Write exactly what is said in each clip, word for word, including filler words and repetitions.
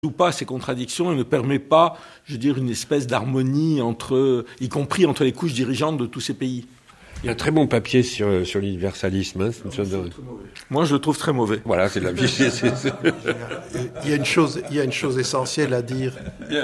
ou pas ces contradictions et ne permet pas, je veux dire, une espèce d'harmonie entre, y compris entre les couches dirigeantes de tous ces pays. Il y a un très bon papier sur, sur l'universalisme. Hein, c'est de... Moi, je le trouve très mauvais. Voilà, c'est la vie. c'est, c'est... Il y a une chose, il y a une chose essentielle à dire.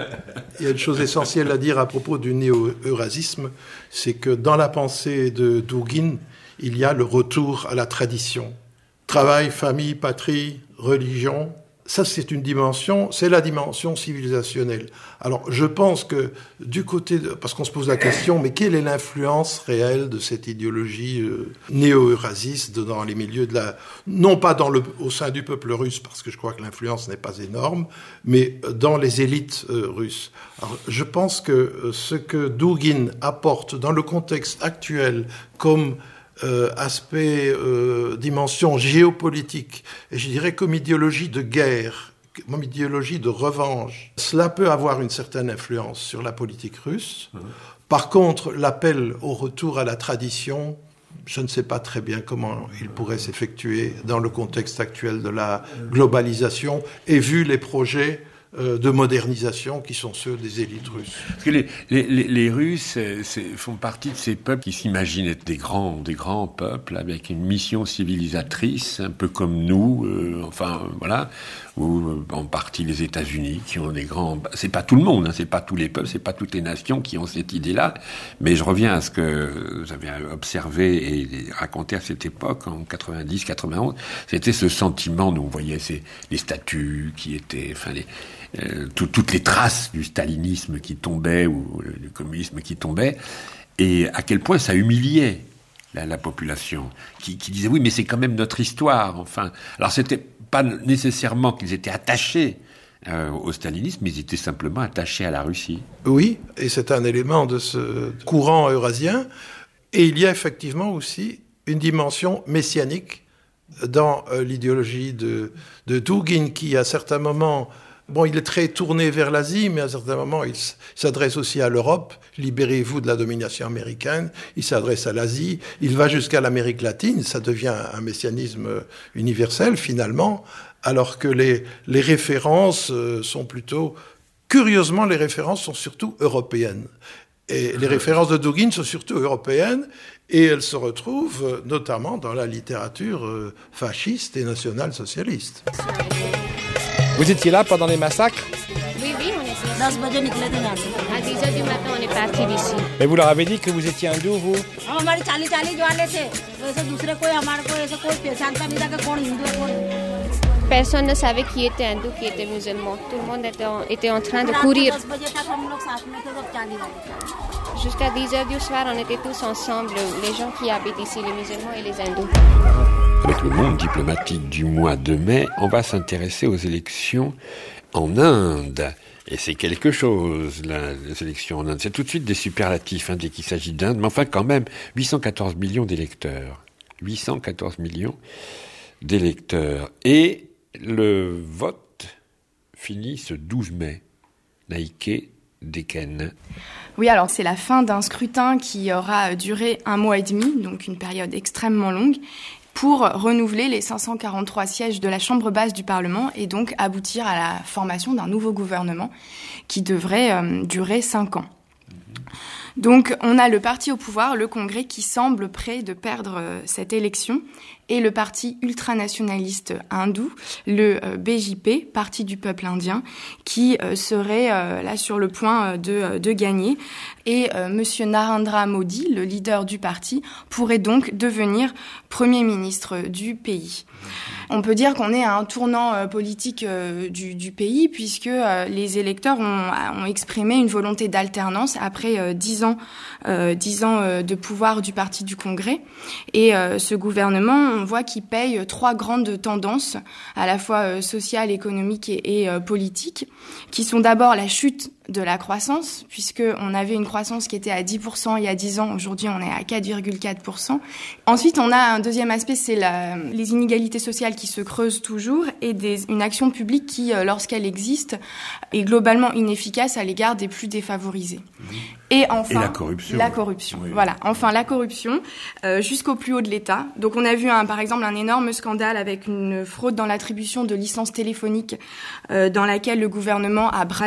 Il y a une chose essentielle à dire à propos du néo-eurasisme, c'est que dans la pensée de Dugin, il y a le retour à la tradition. Travail, famille, patrie, religion. Ça, c'est une dimension, c'est la dimension civilisationnelle. Alors, je pense que du côté de, parce qu'on se pose la question, mais quelle est l'influence réelle de cette idéologie euh, néo-eurasiste dans les milieux de la, non pas dans le, au sein du peuple russe, parce que je crois que l'influence n'est pas énorme, mais dans les élites euh, russes. Alors, je pense que euh, ce que Dugin apporte dans le contexte actuel comme Euh, aspect, euh, dimension géopolitique, et je dirais comme idéologie de guerre, comme idéologie de revanche, cela peut avoir une certaine influence sur la politique russe. Mmh. Par contre, l'appel au retour à la tradition, je ne sais pas très bien comment il pourrait s'effectuer dans le contexte actuel de la globalisation, et vu les projets de modernisation qui sont ceux des élites russes. Parce que les, les, les Russes c'est, c'est, font partie de ces peuples qui s'imaginent être des grands, des grands peuples avec une mission civilisatrice, un peu comme nous, euh, enfin voilà, ou euh, en partie les États-Unis qui ont des grands. C'est pas tout le monde, hein, c'est pas tous les peuples, c'est pas toutes les nations qui ont cette idée-là. Mais je reviens à ce que j'avais observé et raconté à cette époque, en quatre-vingt-dix quatre-vingt-onze, c'était ce sentiment où on voyait ces, les statues qui étaient, enfin les Euh, tout, toutes les traces du stalinisme qui tombaient ou euh, du communisme qui tombait, et à quel point ça humiliait la, la population qui, qui disait oui mais c'est quand même notre histoire. Enfin, alors c'était pas nécessairement qu'ils étaient attachés euh, au stalinisme, mais ils étaient simplement attachés à la Russie. Oui, et c'est un élément de ce courant eurasien. Et il y a effectivement aussi une dimension messianique dans euh, l'idéologie de, de Dugin, qui à certains moments, bon, il est très tourné vers l'Asie, mais à certains moments, il s'adresse aussi à l'Europe. Libérez-vous de la domination américaine. Il s'adresse à l'Asie. Il va jusqu'à l'Amérique latine. Ça devient un messianisme universel, finalement, alors que les, les références sont plutôt... Curieusement, les références sont surtout européennes. Et les références de Dugin sont surtout européennes, et elles se retrouvent notamment dans la littérature fasciste et nationale-socialiste. Vous étiez là pendant les massacres ? Oui, oui, on était ici. À dix heures du matin, on est parti d'ici. Mais vous leur avez dit que vous étiez hindou, vous ? Personne ne savait qui était hindou, qui était musulman. Tout le monde était en, était en train de courir. Jusqu'à dix heures du soir, on était tous ensemble, les gens qui habitent ici, les musulmans et les hindous. Avec le monde diplomatique du mois de mai, on va s'intéresser aux élections en Inde. Et c'est quelque chose, là, les élections en Inde. C'est tout de suite des superlatifs, hein, dès qu'il s'agit d'Inde. Mais enfin, quand même, huit cent quatorze millions d'électeurs. huit cent quatorze millions d'électeurs. Et le vote finit ce douze mai. Naïké Deken. Oui, alors c'est la fin d'un scrutin qui aura duré un mois et demi, donc une période extrêmement longue, pour renouveler les cinq cent quarante-trois sièges de la Chambre basse du Parlement et donc aboutir à la formation d'un nouveau gouvernement qui devrait euh, durer cinq ans. Donc on a le parti au pouvoir, le Congrès, qui semble prêt de perdre euh, cette élection, et le parti ultranationaliste hindou, le euh, B J P, Parti du peuple indien, qui euh, serait euh, là sur le point de, de gagner. Et euh, Monsieur Narendra Modi, le leader du parti, pourrait donc devenir Premier ministre du pays. On peut dire qu'on est à un tournant euh, politique euh, du, du pays, puisque euh, les électeurs ont, ont exprimé une volonté d'alternance après euh, dix ans, euh, dix ans euh, de pouvoir du parti du Congrès. Et euh, ce gouvernement, on voit qu'il paye trois grandes tendances, à la fois euh, sociales, économiques et, et euh, politiques, qui sont d'abord la chute de la croissance, puisqu'on avait une croissance qui était à dix pour cent il y a dix ans, aujourd'hui on est à quatre virgule quatre pour cent. Ensuite, on a un deuxième aspect, c'est la, les inégalités sociales qui se creusent toujours et des, une action publique qui, lorsqu'elle existe, est globalement inefficace à l'égard des plus défavorisés. Et enfin, et la corruption. La corruption, oui. Voilà. Enfin, la corruption euh, jusqu'au plus haut de l'État. Donc, on a vu, un, par exemple, un énorme scandale avec une fraude dans l'attribution de licences téléphoniques euh, dans laquelle le gouvernement a bradé